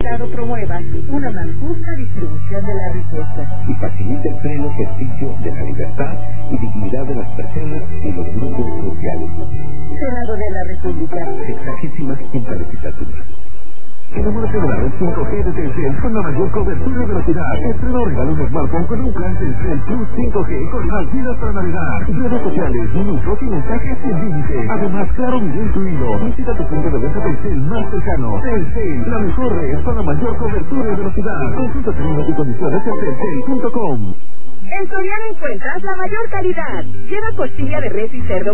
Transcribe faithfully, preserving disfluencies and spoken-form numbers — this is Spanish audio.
Estado promueva una más justa distribución de la riqueza y facilite el pleno ejercicio de la libertad y dignidad de las personas y los grupos sociales. Senado de la República. Sexagésima quinta legislatura. Enamórate de la red cinco G de Telcel con la mayor cobertura y velocidad. Estrena o regala un smartphone con un plan Telcel Plus cinco G con más vidas para navegar. Redes sociales, minutos y mensajes sin límite. Además, claro video incluido. Visita tu punto de venta Telcel más cercano. Telcel, la mejor red con la mayor cobertura y velocidad. Consulta términos y condiciones en telcel punto com. En Soriana encuentras la mayor calidad. Lleva costilla de res y cerdo